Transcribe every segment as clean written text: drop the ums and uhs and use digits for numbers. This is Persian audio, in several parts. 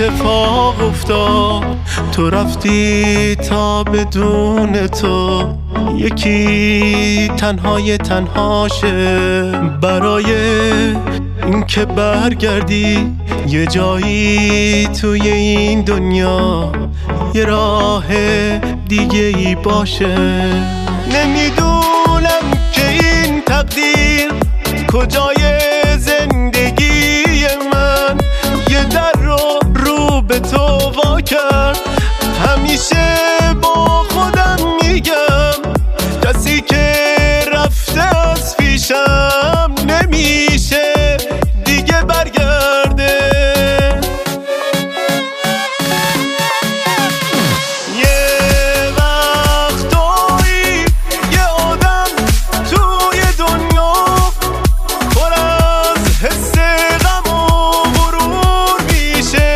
اتفاق افتاد، تو رفتی تا بدون تو یکی تنهای تنهاشه. برای اینکه برگردی یه جایی توی این دنیا، یه راه دیگه ای باشه. نمیدونم که این تقدیر کجای زندگی من یه در رو به تو وا کرد. همیشه با خودم میگم کسی که رفته از پیشم نمیشه دیگه برگرده. یه وقتایی یه آدم توی دنیا پر از حس غم و غرور میشه.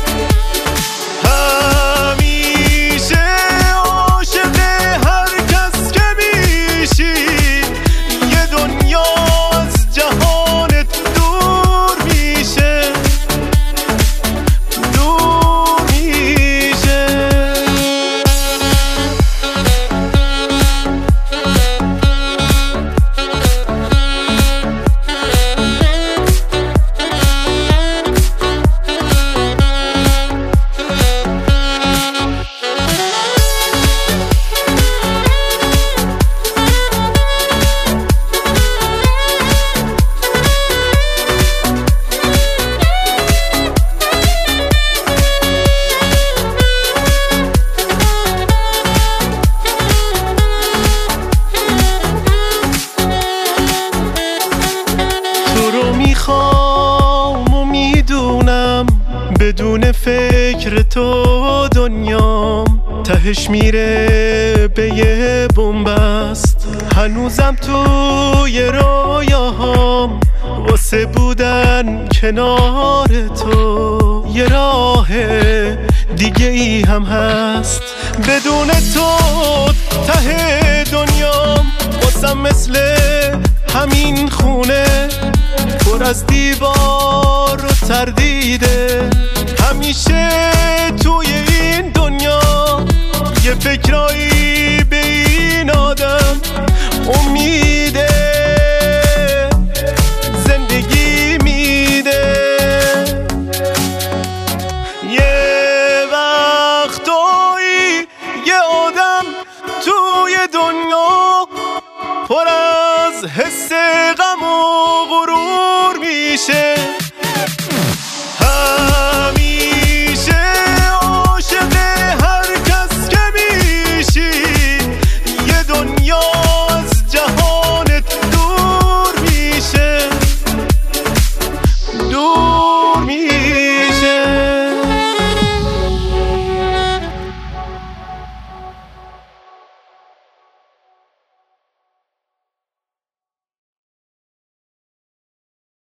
همیشه عاشق هر کس که میشی یه دنیا از جهانت دور میشه، دور میشه. میخوام و میدونم بدون فکر تو دنیام تهش میره به یه بنبست. هنوزم توی رویاهام واسه بودن کنار تو یه راه دیگه ای هم هست. بدون تو ته دنیام واسم مثل همین خونه پر از دیوار و تردیده. همیشه توی این دنیا یه فکرایی به این آدم امیده زندگی میده. یه وقتایی یه آدم توی دنیا پر از حس غم و غرور میشه.